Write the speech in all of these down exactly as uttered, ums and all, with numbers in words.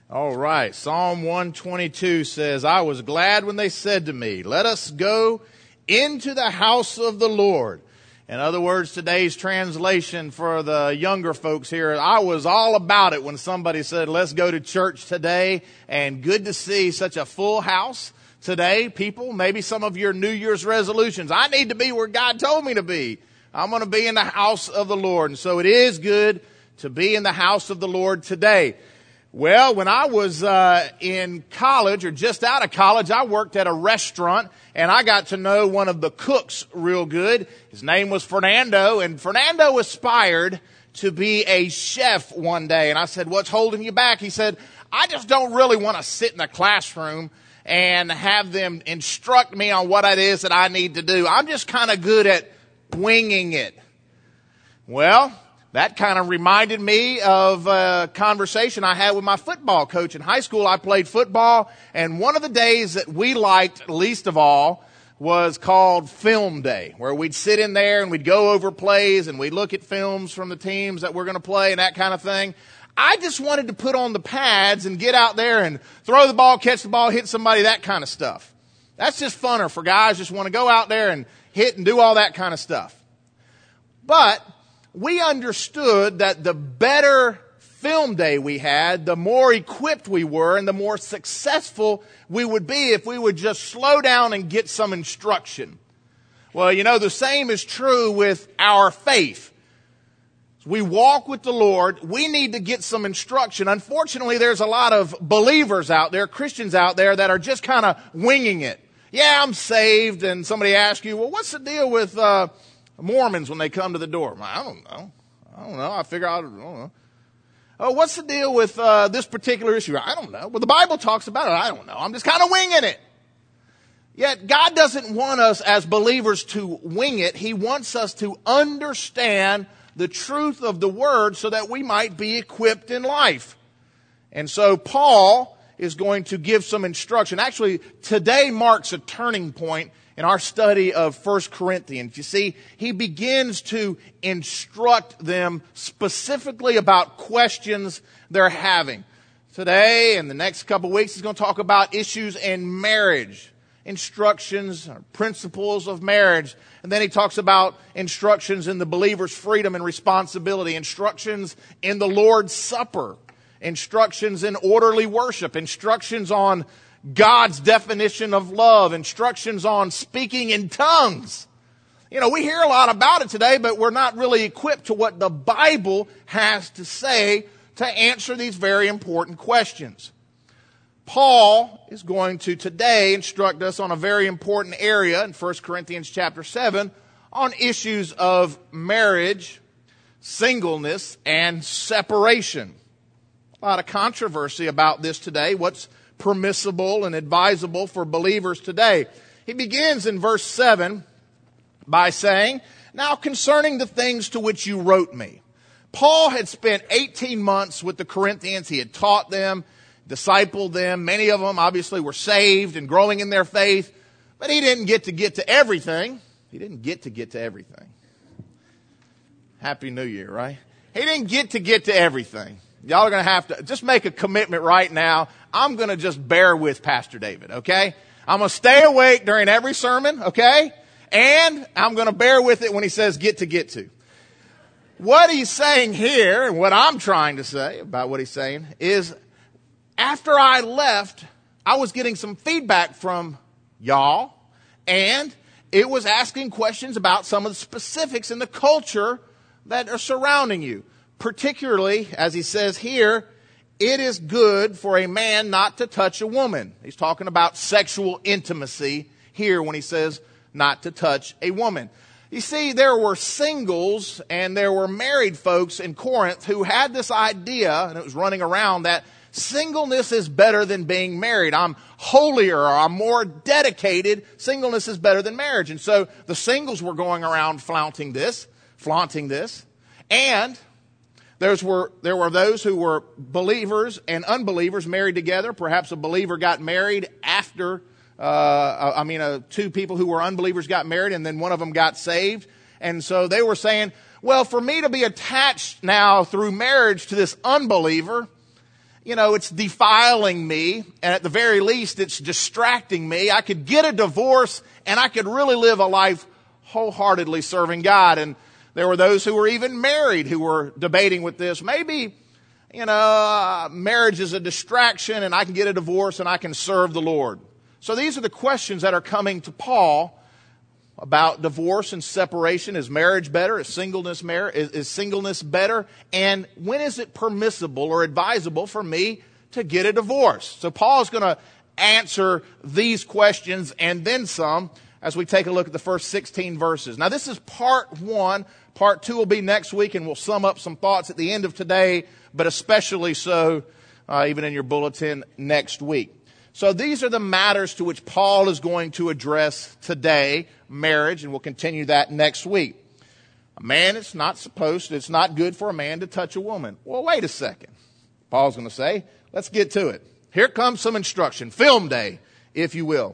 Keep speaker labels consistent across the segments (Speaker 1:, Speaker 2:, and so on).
Speaker 1: All right. Psalm one twenty-two says, I was glad when they said to me, let us go into the house of the Lord. In other words, today's translation for the younger folks here, I was all about it when somebody said, let's go to church today. And good to see such a full house today. People, maybe some of your New Year's resolutions. I need to be where God told me to be. I'm going to be in the house of the Lord. And so it is good to be in the house of the Lord today. Well, when I was uh in college or just out of college, I worked at a restaurant and I got to know one of the cooks real good. His name was Fernando, and Fernando aspired to be a chef one day. And I said, what's holding you back? He said, I just don't really want to sit in a classroom and have them instruct me on what it is that I need to do. I'm just kind of good at winging it. Well, that kind of reminded me of a conversation I had with my football coach in high school. I played football, and one of the days that we liked least of all was called film day, where we'd sit in there and we'd go over plays and we'd look at films from the teams that we're going to play and that kind of thing. I just wanted to put on the pads and get out there and throw the ball, catch the ball, hit somebody, that kind of stuff. That's just funner for guys just want to go out there and hit and do all that kind of stuff. But we understood that the better film day we had, the more equipped we were and the more successful we would be if we would just slow down and get some instruction. Well, you know, the same is true with our faith. As we walk with the Lord, we need to get some instruction. Unfortunately, there's a lot of believers out there, Christians out there, that are just kind of winging it. Yeah, I'm saved, and somebody asks you, well, what's the deal with uh Mormons when they come to the door? I don't know. I don't know. I figure out, I don't know. Oh, what's the deal with uh, this particular issue? I don't know. Well, the Bible talks about it. I don't know. I'm just kind of winging it. Yet God doesn't want us as believers to wing it. He wants us to understand the truth of the Word so that we might be equipped in life. And so Paul is going to give some instruction. Actually, today marks a turning point in our study of First Corinthians. You see, he begins to instruct them specifically about questions they're having. Today and the next couple of weeks, he's going to talk about issues in marriage, instructions, principles of marriage. And then he talks about instructions in the believer's freedom and responsibility, instructions in the Lord's Supper, instructions in orderly worship, instructions on God's definition of love, instructions on speaking in tongues. You know, we hear a lot about it today, but we're not really equipped to what the Bible has to say to answer these very important questions. Paul is going to today instruct us on a very important area in First Corinthians chapter seven on issues of marriage, singleness, and separation. A lot of controversy about this today. What's permissible and advisable for believers today? He begins in verse seven by saying, now concerning the things to which you wrote me. Paul had spent eighteen months with the Corinthians. He had taught them, discipled them. Many of them obviously were saved and growing in their faith, but he didn't get to get to everything. He didn't get to get to everything. Happy New Year, right? He didn't get to get to everything. Y'all are going to have to just make a commitment right now. I'm going to just bear with Pastor David, okay? I'm going to stay awake during every sermon, okay? And I'm going to bear with it when he says get to get to. What he's saying here, and what I'm trying to say about what he's saying, is after I left, I was getting some feedback from y'all, and it was asking questions about some of the specifics in the culture that are surrounding you. Particularly, as he says here, it is good for a man not to touch a woman. He's talking about sexual intimacy here when he says not to touch a woman. You see, there were singles and there were married folks in Corinth who had this idea, and it was running around, that singleness is better than being married. I'm holier, or I'm more dedicated. Singleness is better than marriage. And so the singles were going around flaunting this, flaunting this. And There's were, there were those who were believers and unbelievers married together. Perhaps a believer got married after, uh, I mean, uh, two people who were unbelievers got married, and then one of them got saved. And so they were saying, well, for me to be attached now through marriage to this unbeliever, you know, it's defiling me, and at the very least, it's distracting me. I could get a divorce, and I could really live a life wholeheartedly serving God. And there were those who were even married who were debating with this. Maybe, you know, uh, marriage is a distraction, and I can get a divorce, and I can serve the Lord. So these are the questions that are coming to Paul about divorce and separation. Is marriage better? Is singleness mar- is, is singleness better? And when is it permissible or advisable for me to get a divorce? So Paul is going to answer these questions and then some as we take a look at the first sixteen verses. Now this is part one. Part two will be next week, and we'll sum up some thoughts at the end of today, but especially so uh, even in your bulletin next week. So these are the matters to which Paul is going to address today, marriage, and we'll continue that next week. A man is not supposed to, it's not good for a man to touch a woman. Well, wait a second. Paul's going to say, let's get to it. Here comes some instruction, film day, if you will.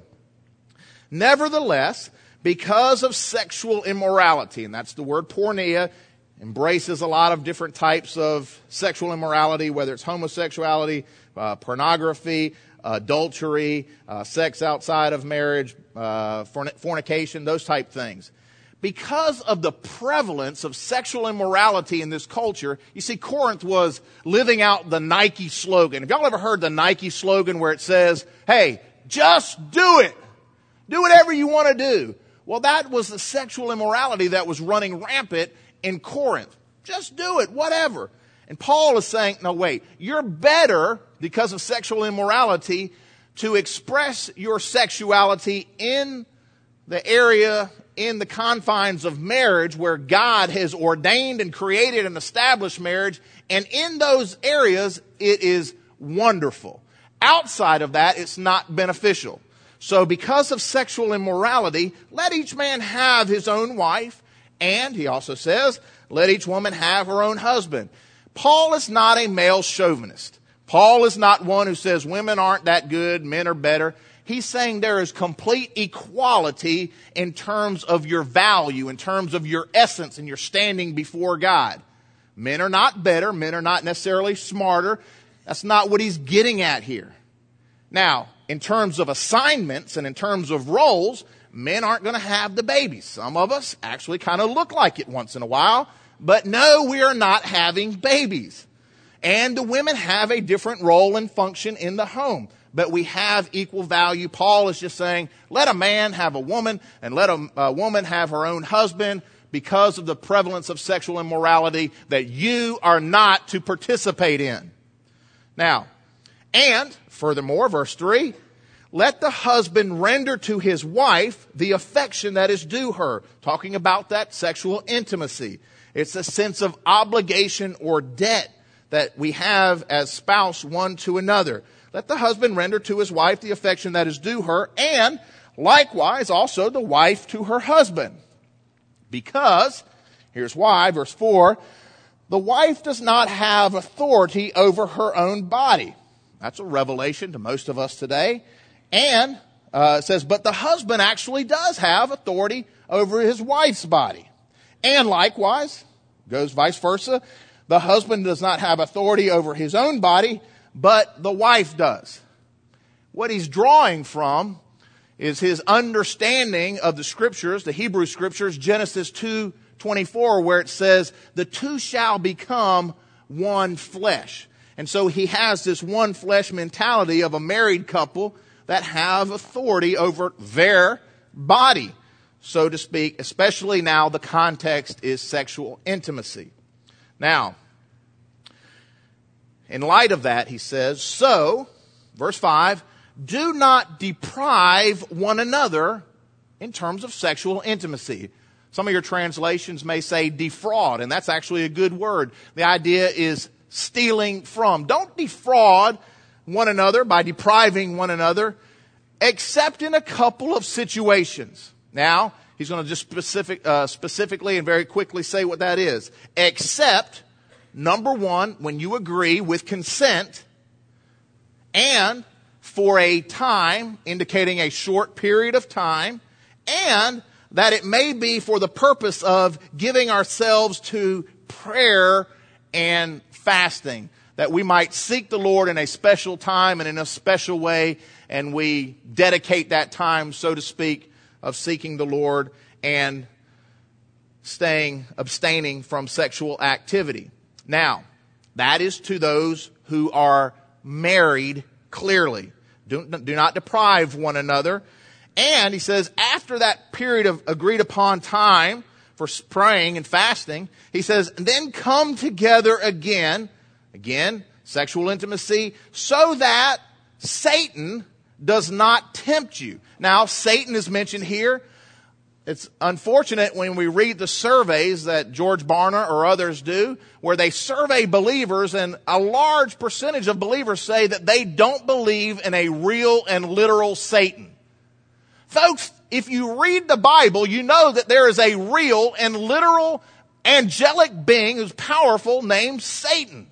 Speaker 1: Nevertheless, because of sexual immorality, and that's the word porneia, embraces a lot of different types of sexual immorality, whether it's homosexuality, uh, pornography, adultery, uh, sex outside of marriage, uh, fornication, those type things. Because of the prevalence of sexual immorality in this culture, you see, Corinth was living out the Nike slogan. Have y'all ever heard the Nike slogan where it says, hey, just do it. Do whatever you want to do. Well, that was the sexual immorality that was running rampant in Corinth. Just do it, whatever. And Paul is saying, no, wait, you're better because of sexual immorality to express your sexuality in the area, in the confines of marriage where God has ordained and created and established marriage. And in those areas, it is wonderful. Outside of that, it's not beneficial. So because of sexual immorality, let each man have his own wife. And he also says, let each woman have her own husband. Paul is not a male chauvinist. Paul is not one who says women aren't that good, men are better. He's saying there is complete equality in terms of your value, in terms of your essence and your standing before God. Men are not better. Men are not necessarily smarter. That's not what he's getting at here. Now, in terms of assignments and in terms of roles, men aren't going to have the babies. Some of us actually kind of look like it once in a while. But no, we are not having babies. And the women have a different role and function in the home. But we have equal value. Paul is just saying, let a man have a woman and let a, a woman have her own husband because of the prevalence of sexual immorality that you are not to participate in. Now, and furthermore, verse three, let the husband render to his wife the affection that is due her. Talking about that sexual intimacy. It's a sense of obligation or debt that we have as spouse one to another. Let the husband render to his wife the affection that is due her, and likewise also the wife to her husband. Because, here's why, verse four, the wife does not have authority over her own body. That's a revelation to most of us today. And uh, it says, but the husband actually does have authority over his wife's body. And likewise, goes vice versa, the husband does not have authority over his own body, but the wife does. What he's drawing from is his understanding of the scriptures, the Hebrew scriptures, Genesis two twenty-four, where it says, the two shall become one flesh. And so he has this one flesh mentality of a married couple that have authority over their body, so to speak, especially now the context is sexual intimacy. Now, in light of that, he says, so, verse five, do not deprive one another in terms of sexual intimacy. Some of your translations may say defraud, and that's actually a good word. The idea is stealing from. Don't defraud one another by depriving one another, except in a couple of situations. Now, he's going to just specific, uh, specifically and very quickly say what that is. Except, number one, when you agree with consent, and for a time, indicating a short period of time, and that it may be for the purpose of giving ourselves to prayer and fasting. that we might seek the Lord in a special time and in a special way, and we dedicate that time, so to speak, of seeking the Lord and staying, abstaining from sexual activity. Now, that is to those who are married clearly. Do, do not deprive one another. And he says, after that period of agreed upon time for praying and fasting, he says, then come together again, again, sexual intimacy, so that Satan does not tempt you. Now, Satan is mentioned here. It's unfortunate when we read the surveys that George Barna or others do, where they survey believers, and a large percentage of believers say that they don't believe in a real and literal Satan. Folks, if you read the Bible, you know that there is a real and literal angelic being who's powerful named Satan.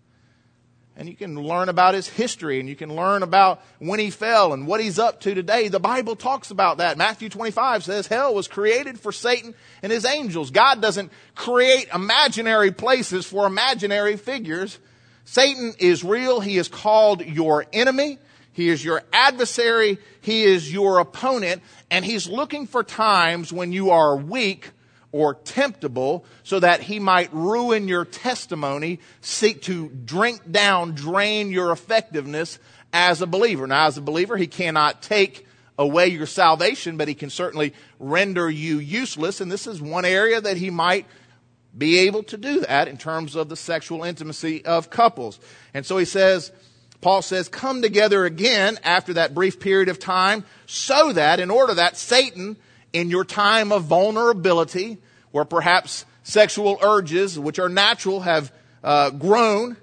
Speaker 1: And you can learn about his history, and you can learn about when he fell and what he's up to today. The Bible talks about that. Matthew twenty-five says hell was created for Satan and his angels. God doesn't create imaginary places for imaginary figures. Satan is real. He is called your enemy. He is your adversary. He is your opponent. And he's looking for times when you are weak or temptable, so that he might ruin your testimony, seek to drink down, drain your effectiveness as a believer. Now, as a believer, he cannot take away your salvation, but he can certainly render you useless. And this is one area that he might be able to do that in terms of the sexual intimacy of couples. And so he says, Paul says, come together again after that brief period of time, so that, in order that Satan, in your time of vulnerability, where perhaps sexual urges, which are natural, have uh, grown,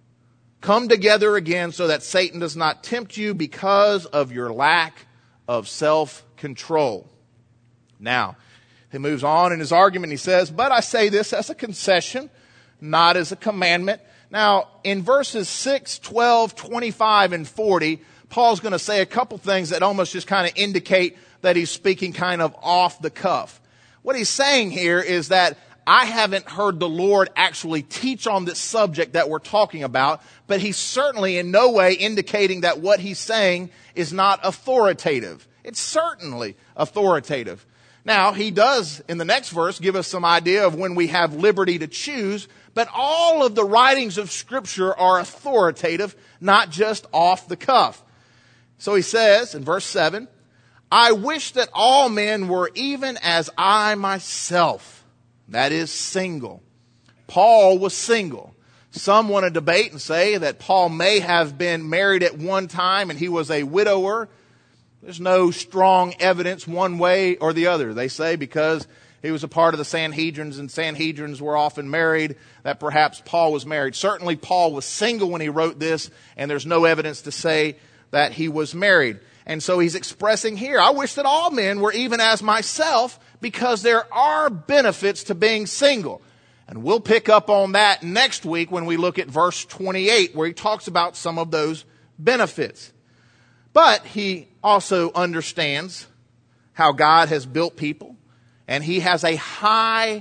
Speaker 1: come together again so that Satan does not tempt you because of your lack of self-control. Now, he moves on in his argument. He says, but I say this as a concession, not as a commandment. Now, in verses six, twelve, twenty-five, and forty, Paul's going to say a couple things that almost just kind of indicate that he's speaking kind of off the cuff. What he's saying here is that I haven't heard the Lord actually teach on this subject that we're talking about, but he's certainly in no way indicating that what he's saying is not authoritative. It's certainly authoritative. Now, he does, in the next verse, give us some idea of when we have liberty to choose, but all of the writings of Scripture are authoritative, not just off the cuff. So he says in verse seven, I wish that all men were even as I myself, that is, single. Paul was single. Some want to debate and say that Paul may have been married at one time and he was a widower. There's no strong evidence one way or the other. They say because he was a part of the Sanhedrins and Sanhedrins were often married, that perhaps Paul was married. Certainly Paul was single when he wrote this, and there's no evidence to say that he was married. And so he's expressing here, I wish that all men were even as myself, because there are benefits to being single. And we'll pick up on that next week when we look at verse twenty-eight, where he talks about some of those benefits. But he also understands how God has built people, and he has a high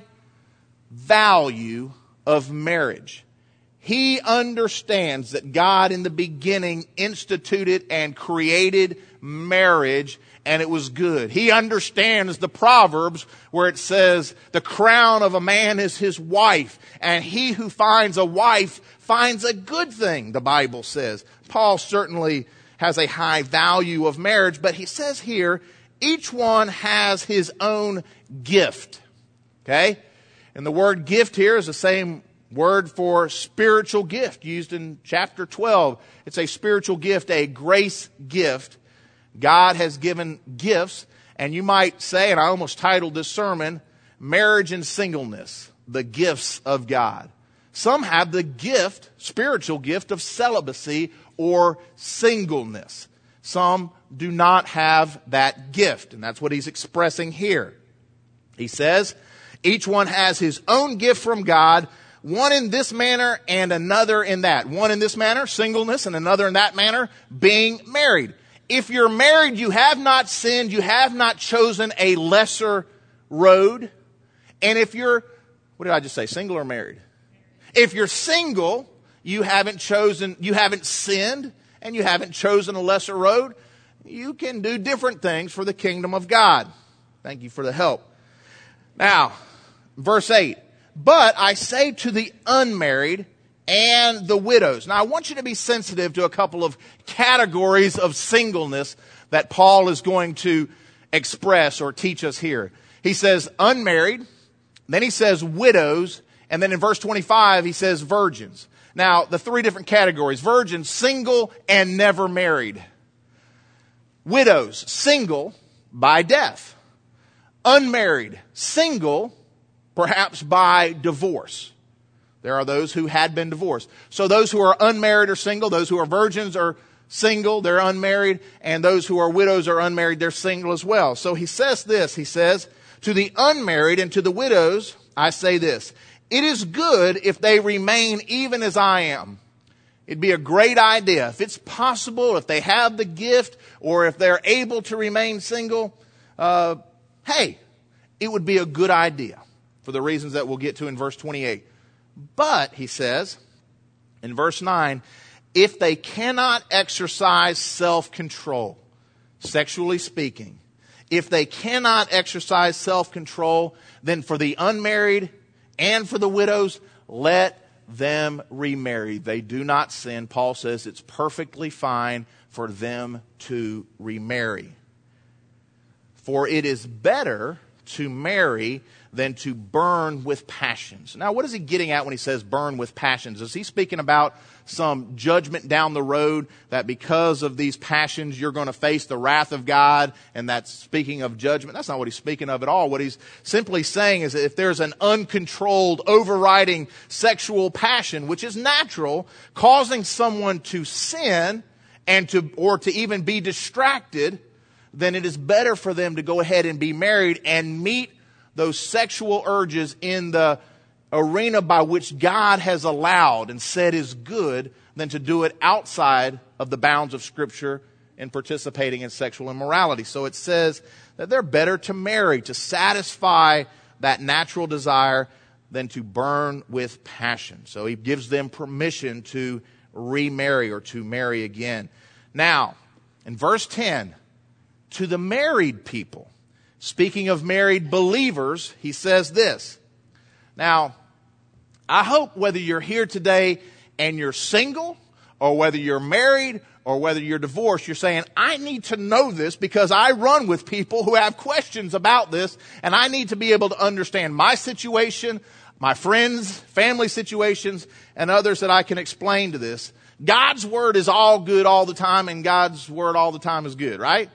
Speaker 1: value of marriage. He understands that God in the beginning instituted and created marriage, and it was good. He understands the Proverbs where it says, the crown of a man is his wife, and he who finds a wife finds a good thing, the Bible says. Paul certainly has a high value of marriage, but he says here, each one has his own gift. Okay? And the word gift here is the same word for spiritual gift used in chapter twelve. It's a spiritual gift, a grace gift. God has given gifts, and you might say, and I almost titled this sermon, Marriage and Singleness, the Gifts of God. Some have the gift, spiritual gift of celibacy or singleness. Some do not have that gift, and that's what he's expressing here. He says, each one has his own gift from God, one in this manner and another in that. One in this manner, singleness, and another in that manner, being married. If you're married, you have not sinned, you have not chosen a lesser road. And if you're, what did I just say, single or married? If you're single, you haven't chosen, you haven't sinned, and you haven't chosen a lesser road, you can do different things for the kingdom of God. Thank you for the help. Now, verse eight. But I say to the unmarried and the widows. Now, I want you to be sensitive to a couple of categories of singleness that Paul is going to express or teach us here. He says unmarried, then he says widows, and then in verse twenty-five he says virgins. Now, the three different categories: virgins, single, and never married. Widows, single by death. Unmarried, single, perhaps by divorce. There are those who had been divorced. So those who are unmarried are single. Those who are virgins are single, they're unmarried. And those who are widows are unmarried, they're single as well. So he says this, he says, to the unmarried and to the widows, I say this: it is good if they remain even as I am. It'd be a great idea. If it's possible, if they have the gift, or if they're able to remain single, uh, hey, it would be a good idea for the reasons that we'll get to in verse twenty-eight. But, he says, in verse nine, if they cannot exercise self-control, sexually speaking, if they cannot exercise self-control, then for the unmarried and for the widows, let them remarry. They do not sin. Paul says it's perfectly fine for them to remarry. For it is better to marry than to burn with passions. Now, what is he getting at when he says burn with passions? Is he speaking about some judgment down the road that because of these passions you're going to face the wrath of God, and that's speaking of judgment? That's not what he's speaking of at all. What he's simply saying is that if there's an uncontrolled, overriding sexual passion, which is natural, causing someone to sin and to, or to even be distracted, then it is better for them to go ahead and be married and meet those sexual urges in the arena by which God has allowed and said is good, than to do it outside of the bounds of Scripture and participating in sexual immorality. So it says that they're better to marry, to satisfy that natural desire, than to burn with passion. So he gives them permission to remarry or to marry again. Now, in verse ten, to the married people, speaking of married believers, he says this. Now, I hope whether you're here today and you're single, or whether you're married, or whether you're divorced, you're saying, I need to know this because I run with people who have questions about this, and I need to be able to understand my situation, my friends, family situations, and others that I can explain to this. God's word is all good all the time, and God's word all the time is good, right?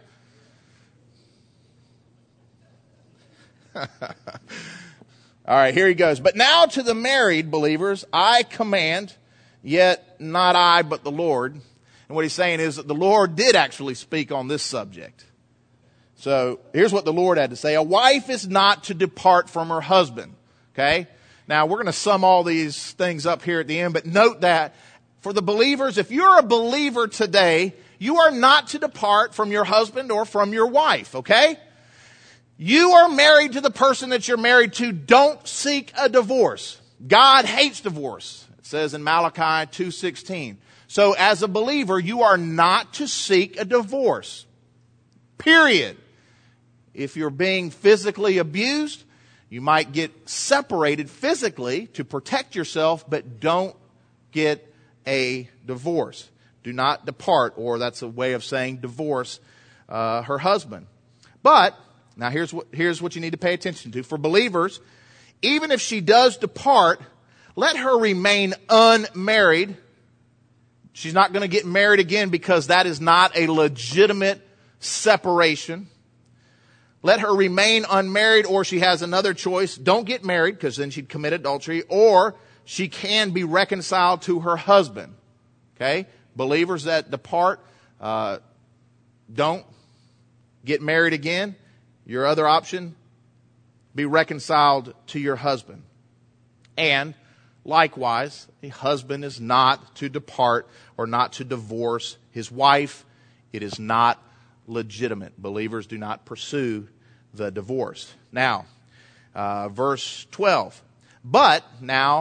Speaker 1: All right, here he goes. But now to the married believers, I command, yet not I, but the Lord. And what he's saying is that the Lord did actually speak on this subject. So here's what the Lord had to say. A wife is not to depart from her husband. Okay? Now we're going to sum all these things up here at the end, but note that for the believers, if you're a believer today, you are not to depart from your husband or from your wife. Okay? You are married to the person that you're married to. Don't seek a divorce. God hates divorce. It says in Malachi two sixteen. So as a believer, you are not to seek a divorce. Period. If you're being physically abused, you might get separated physically to protect yourself, but don't get a divorce. Do not depart, or that's a way of saying divorce uh, her husband. But now here's what, here's what you need to pay attention to. For believers, even if she does depart, let her remain unmarried. She's not going to get married again because that is not a legitimate separation. Let her remain unmarried, or she has another choice. Don't get married because then she'd commit adultery, or she can be reconciled to her husband. Okay? Believers that depart, uh, don't get married again. Your other option, be reconciled to your husband. And likewise, a husband is not to depart or not to divorce his wife. It is not legitimate. Believers do not pursue the divorce. Now, uh, verse twelve. But now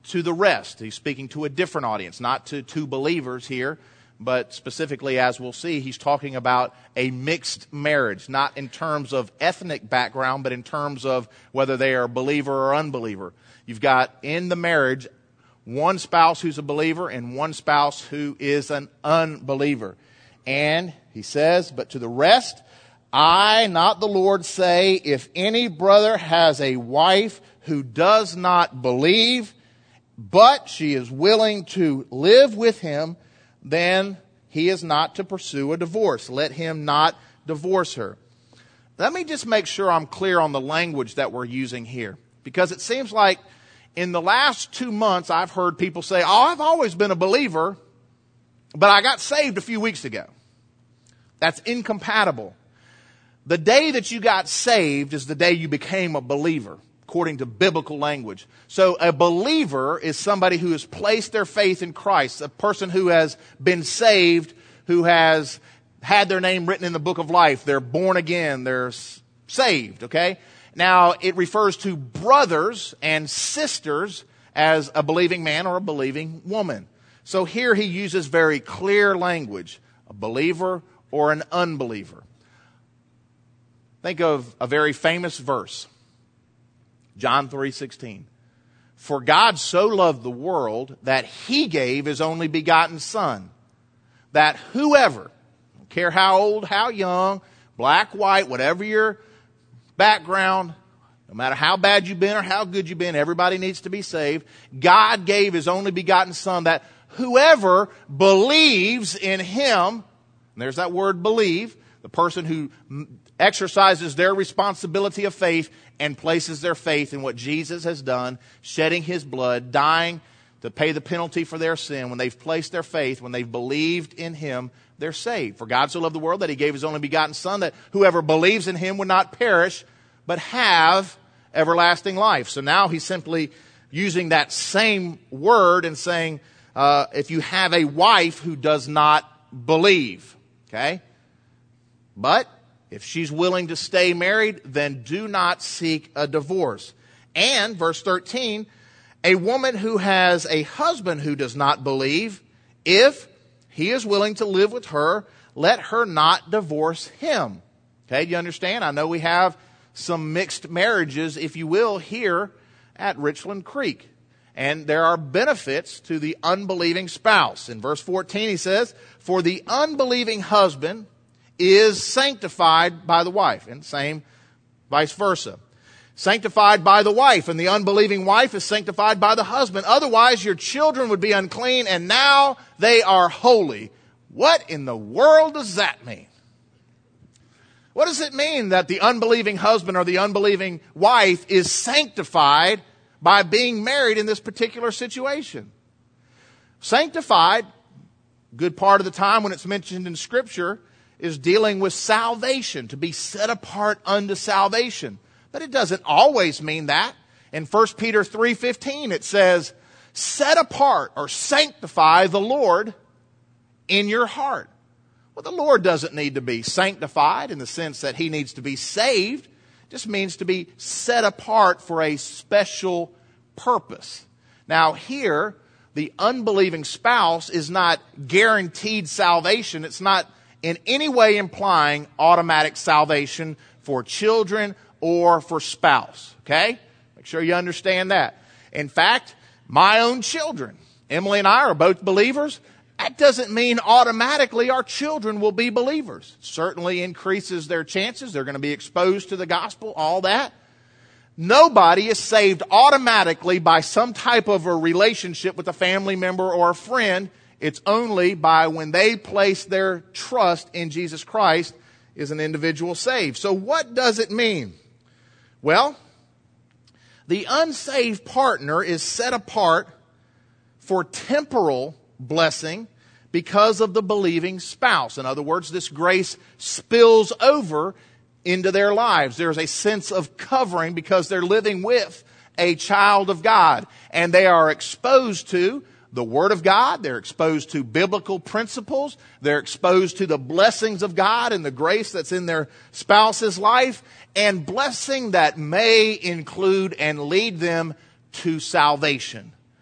Speaker 1: to the rest. He's speaking to a different audience, not to two believers here, but specifically, as we'll see, he's talking about a mixed marriage, not in terms of ethnic background, but in terms of whether they are believer or unbeliever. You've got in the marriage one spouse who's a believer and one spouse who is an unbeliever. And he says, but to the rest, I, not the Lord, say, if any brother has a wife who does not believe, but she is willing to live with him, then he is not to pursue a divorce. Let him not divorce her. Let me just make sure I'm clear on the language that we're using here, because it seems like in the last two months I've heard people say, oh, I've always been a believer, but I got saved a few weeks ago. That's incompatible. The day that you got saved is the day you became a believer, according to biblical language. So a believer is somebody who has placed their faith in Christ, a person who has been saved, who has had their name written in the book of life. They're born again. They're saved, okay? Now, it refers to brothers and sisters as a believing man or a believing woman. So here he uses very clear language, a believer or an unbeliever. Think of a very famous verse, John three sixteen. For God so loved the world that he gave his only begotten Son, that whoever, don't care how old, how young, black, white, whatever your background, no matter how bad you've been or how good you've been, everybody needs to be saved. God gave his only begotten Son, that whoever believes in him, and there's that word believe, the person who exercises their responsibility of faith and places their faith in what Jesus has done, shedding his blood, dying to pay the penalty for their sin. When they've placed their faith, when they've believed in him, they're saved. For God so loved the world that he gave his only begotten Son, that whoever believes in him would not perish, but have everlasting life. So now he's simply using that same word and saying, uh, if you have a wife who does not believe, okay? But if she's willing to stay married, then do not seek a divorce. And, verse thirteen, a woman who has a husband who does not believe, if he is willing to live with her, let her not divorce him. Okay, do you understand? I know we have some mixed marriages, if you will, here at Richland Creek. And there are benefits to the unbelieving spouse. In verse fourteen, he says, for the unbelieving husband is sanctified by the wife, and same vice versa. Sanctified by the wife, and the unbelieving wife is sanctified by the husband. Otherwise, your children would be unclean, and now they are holy. What in the world does that mean? What does it mean that the unbelieving husband or the unbelieving wife is sanctified by being married in this particular situation? Sanctified, good part of the time when it's mentioned in Scripture, is dealing with salvation, to be set apart unto salvation. But it doesn't always mean that. In First Peter three fifteen, it says, set apart or sanctify the Lord in your heart. Well, the Lord doesn't need to be sanctified in the sense that he needs to be saved. It just means to be set apart for a special purpose. Now here, the unbelieving spouse is not guaranteed salvation. It's not in any way implying automatic salvation for children or for spouse. Okay? Make sure you understand that. In fact, my own children, Emily and I are both believers. That doesn't mean automatically our children will be believers. It certainly increases their chances. They're going to be exposed to the gospel, all that. Nobody is saved automatically by some type of a relationship with a family member or a friend. It's only by when they place their trust in Jesus Christ is an individual saved. So what does it mean? Well, the unsaved partner is set apart for temporal blessing because of the believing spouse. In other words, this grace spills over into their lives. There's a sense of covering because they're living with a child of God, and they are exposed to the Word of God. They're exposed to biblical principles. They're exposed to the blessings of God and the grace that's in their spouse's life, and blessing that may include and lead them to salvation.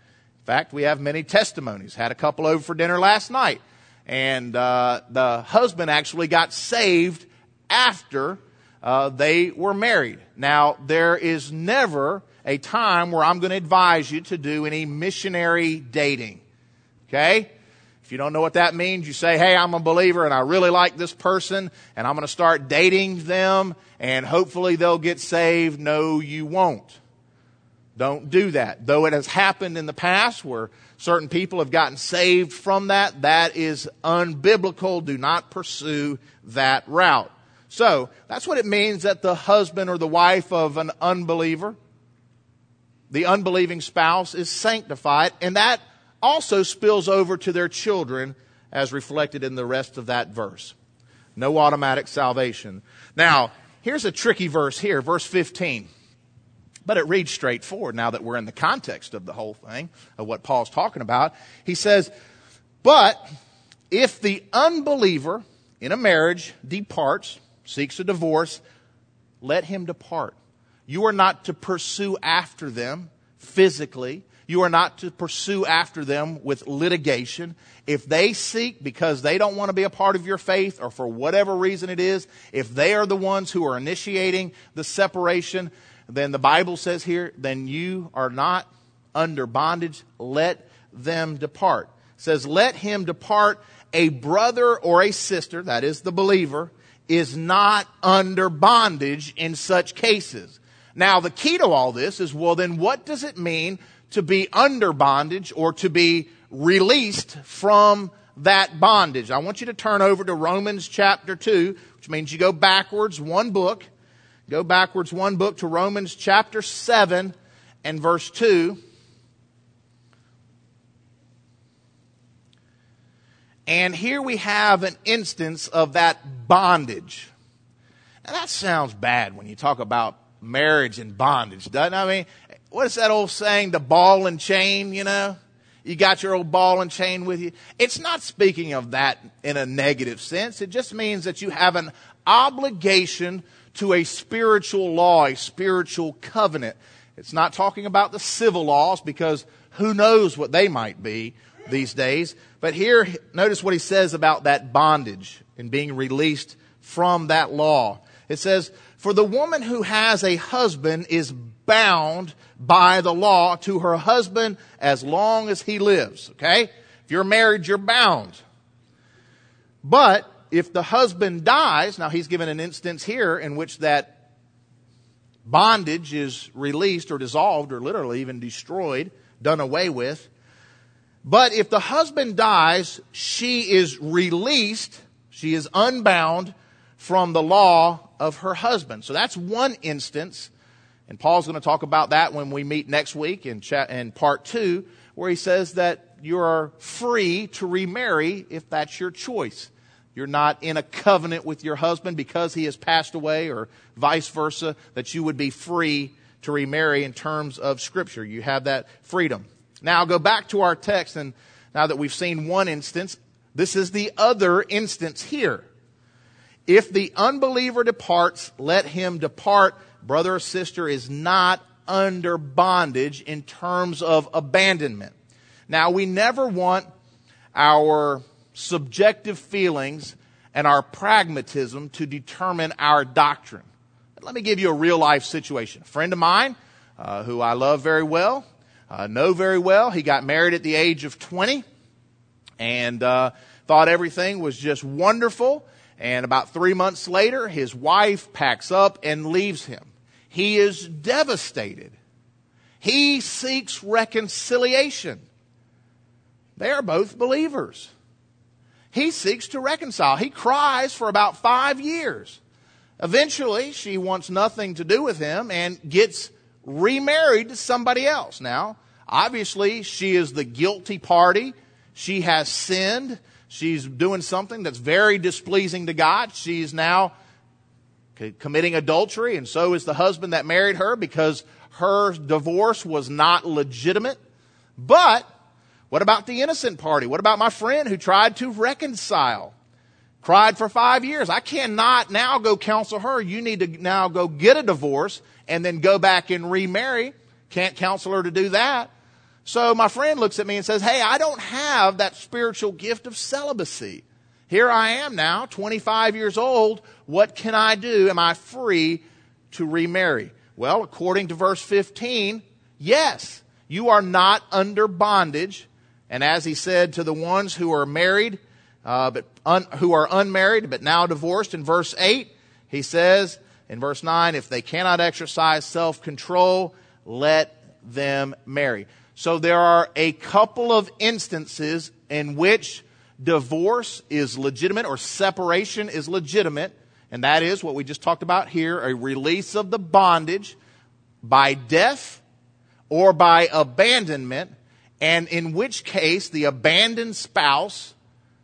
Speaker 1: In fact, we have many testimonies. Had a couple over for dinner last night, and uh, the husband actually got saved after uh, they were married. Now, there is never a time where I'm going to advise you to do any missionary dating. Okay? If you don't know what that means, you say, hey, I'm a believer and I really like this person and I'm going to start dating them and hopefully they'll get saved. No, you won't. Don't do that. Though it has happened in the past where certain people have gotten saved from that, that is unbiblical. Do not pursue that route. So that's what it means that the husband or the wife of an unbeliever, the unbelieving spouse, is sanctified, and that also spills over to their children as reflected in the rest of that verse. No automatic salvation. Now, here's a tricky verse here, verse fifteen. But it reads straightforward now that we're in the context of the whole thing, of what Paul's talking about. He says, but if the unbeliever in a marriage departs, seeks a divorce, let him depart. You are not to pursue after them physically. You are not to pursue after them with litigation. If they seek because they don't want to be a part of your faith or for whatever reason it is, if they are the ones who are initiating the separation, then the Bible says here, then you are not under bondage. Let them depart. It says, let him depart. A brother or a sister, that is the believer, is not under bondage in such cases. Now, the key to all this is, well, then what does it mean to be under bondage or to be released from that bondage? I want you to turn over to Romans chapter two, which means you go backwards one book. Go backwards one book to Romans chapter seven and verse two. And here we have an instance of that bondage. Now that sounds bad when you talk about marriage and bondage, doesn't it? I mean, what is that old saying, the ball and chain, you know? You got your old ball and chain with you. It's not speaking of that in a negative sense. It just means that you have an obligation to a spiritual law, a spiritual covenant. It's not talking about the civil laws because who knows what they might be these days. But here, notice what he says about that bondage and being released from that law. It says, for the woman who has a husband is bound by the law to her husband as long as he lives. Okay? If you're married, you're bound. But if the husband dies, now he's given an instance here in which that bondage is released or dissolved or literally even destroyed, done away with. But if the husband dies, she is released, she is unbound from the law of her husband. So that's one instance. And Paul's going to talk about that when we meet next week in, cha- in part two, where he says that you are free to remarry if that's your choice. You're not in a covenant with your husband because he has passed away or vice versa, that you would be free to remarry in terms of Scripture. You have that freedom. Now, I'll go back to our text, and now that we've seen one instance, this is the other instance here. If the unbeliever departs, let him depart. Brother or sister is not under bondage in terms of abandonment. Now, we never want our subjective feelings and our pragmatism to determine our doctrine. But let me give you a real life situation. A friend of mine, uh, who I love very well, uh, know very well, he got married at the age of twenty and uh, thought everything was just wonderful. And about three months later, his wife packs up and leaves him. He is devastated. He seeks reconciliation. They are both believers. He seeks to reconcile. He cries for about five years. Eventually, she wants nothing to do with him and gets remarried to somebody else. Now, obviously, she is the guilty party. She has sinned. She's doing something that's very displeasing to God. She's now committing adultery, and so is the husband that married her because her divorce was not legitimate. But what about the innocent party? What about my friend who tried to reconcile? Cried for five years. I cannot now go counsel her. You need to now go get a divorce and then go back and remarry. Can't counsel her to do that. So my friend looks at me and says, hey, I don't have that spiritual gift of celibacy. Here I am now, twenty-five years old. What can I do? Am I free to remarry? Well, according to verse fifteen, yes, you are not under bondage. And as he said to the ones who are married, uh, but un, who are unmarried but now divorced, in verse eight, he says in verse nine, if they cannot exercise self-control, let them marry. So there are a couple of instances in which divorce is legitimate or separation is legitimate. And that is what we just talked about here, a release of the bondage by death or by abandonment. And in which case the abandoned spouse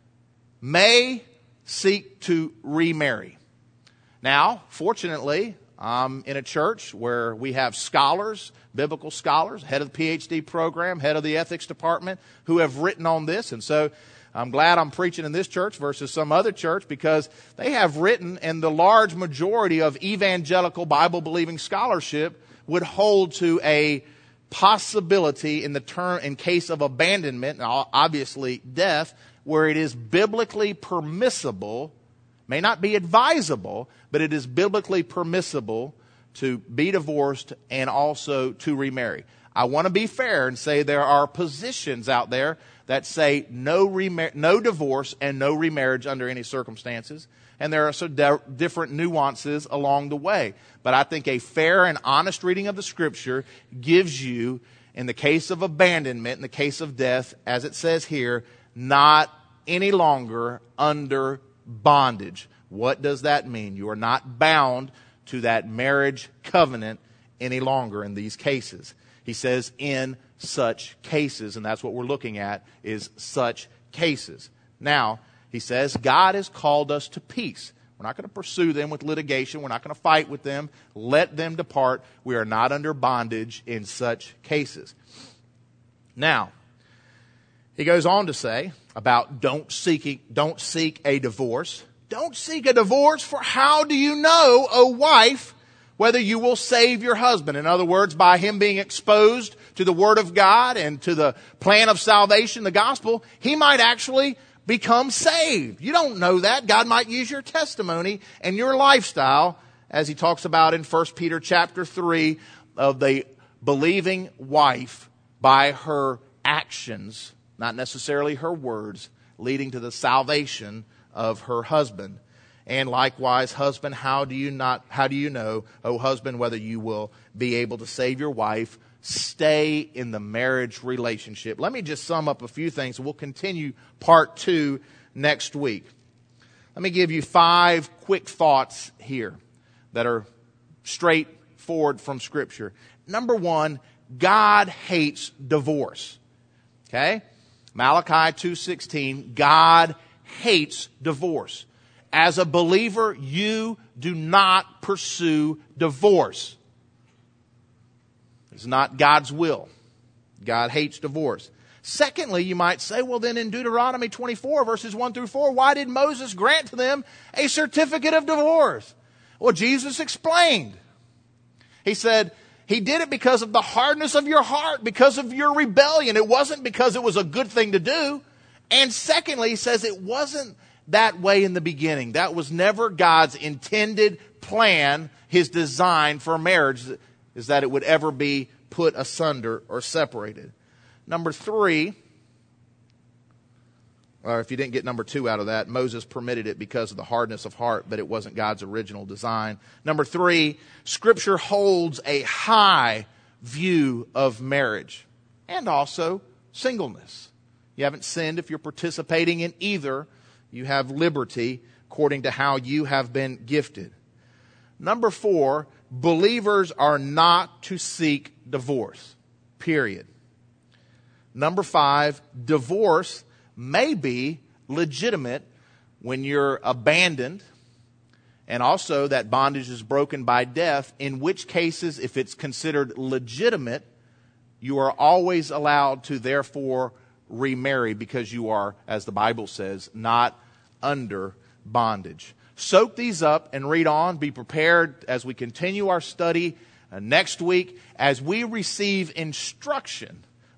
Speaker 1: may seek to remarry. Now, fortunately, I'm in a church where we have scholars, biblical scholars, head of the P H D program, head of the ethics department, who have written on this. And so I'm glad I'm preaching in this church versus some other church, because they have written, and the large majority of evangelical Bible-believing scholarship would hold to a possibility in the term, in case of abandonment, and obviously death, where it is biblically permissible, may not be advisable, but it is biblically permissible to be divorced and also to remarry. I want to be fair and say there are positions out there that say no remar- no divorce and no remarriage under any circumstances. And there are some de- different nuances along the way. But I think a fair and honest reading of the Scripture gives you, in the case of abandonment, in the case of death, as it says here, not any longer under bondage. What does that mean? You are not bound to that marriage covenant any longer in these cases. He says in such cases, and that's what we're looking at, is such cases. Now, he says God has called us to peace. We're not going to pursue them with litigation. We're not going to fight with them. Let them depart. We are not under bondage in such cases. Now, he goes on to say about don't seek, don't seek a divorce. Don't seek a divorce, for how do you know, O wife, whether you will save your husband? In other words, by him being exposed to the Word of God and to the plan of salvation, the gospel, he might actually become saved. You don't know that. God might use your testimony and your lifestyle, as he talks about in First Peter chapter three, of the believing wife by her actions, not necessarily her words, leading to the salvation of her husband. And likewise, husband, how do you not, how do you know, O husband, whether you will be able to save your wife? Stay in the marriage relationship. Let me just sum up a few things. We'll continue part two next week. Let me give you five quick thoughts here that are straightforward from Scripture. Number one, God hates divorce. Okay? Malachi two sixteen, God hates divorce. As a believer, you do not pursue divorce. It's not God's will. God hates divorce. Secondly, you might say, well, then in Deuteronomy twenty-four, verses one through four, why did Moses grant to them a certificate of divorce? Well, Jesus explained. He said, he did it because of the hardness of your heart, because of your rebellion. It wasn't because it was a good thing to do. And secondly, he says it wasn't that way in the beginning. That was never God's intended plan, his design for marriage, is that it would ever be put asunder or separated. Number three, or if you didn't get number two out of that, Moses permitted it because of the hardness of heart, but it wasn't God's original design. Number three, Scripture holds a high view of marriage and also singleness. You haven't sinned if you're participating in either. You have liberty according to how you have been gifted. Number four, believers are not to seek divorce, period. Number five, divorce may be legitimate when you're abandoned, and also that bondage is broken by death, in which cases, if it's considered legitimate, you are always allowed to therefore remarry because you are, as the Bible says, not under bondage. Soak these up and read on. Be prepared as we continue our study uh, next week as we receive instruction.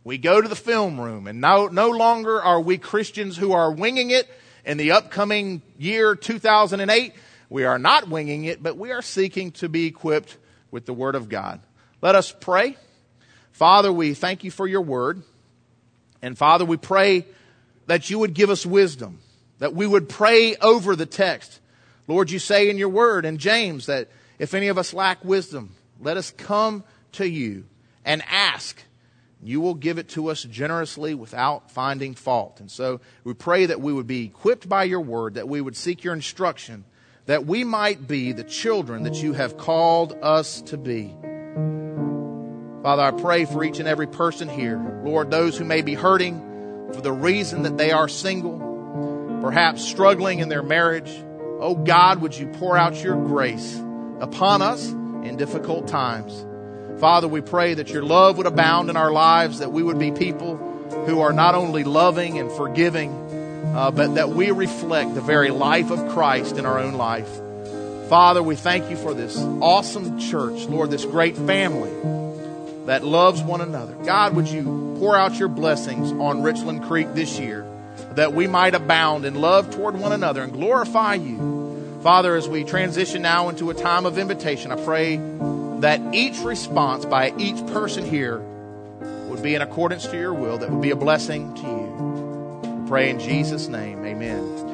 Speaker 1: We go to the film room, and no, no longer are we Christians who are winging it in the upcoming year two thousand eight. We are not winging it, but we are seeking to be equipped with the Word of God. Let us pray. Father, we thank you for your Word. And Father, we pray that you would give us wisdom, that we would pray over the text. Lord, you say in your Word in James that if any of us lack wisdom, let us come to you and ask. You will give it to us generously without finding fault. And so we pray that we would be equipped by your word, that we would seek your instruction, that we might be the children that you have called us to be. Father, I pray for each and every person here. Lord, those who may be hurting for the reason that they are single, perhaps struggling in their marriage. Oh God, would you pour out your grace upon us in difficult times. Father, we pray that your love would abound in our lives, that we would be people who are not only loving and forgiving, uh, but that we reflect the very life of Christ in our own life. Father, we thank you for this awesome church, Lord, this great family that loves one another. God, would you pour out your blessings on Richland Creek this year, that we might abound in love toward one another and glorify you. Father, as we transition now into a time of invitation, I pray that each response by each person here would be in accordance to your will, that would be a blessing to you. We pray in Jesus' name, amen.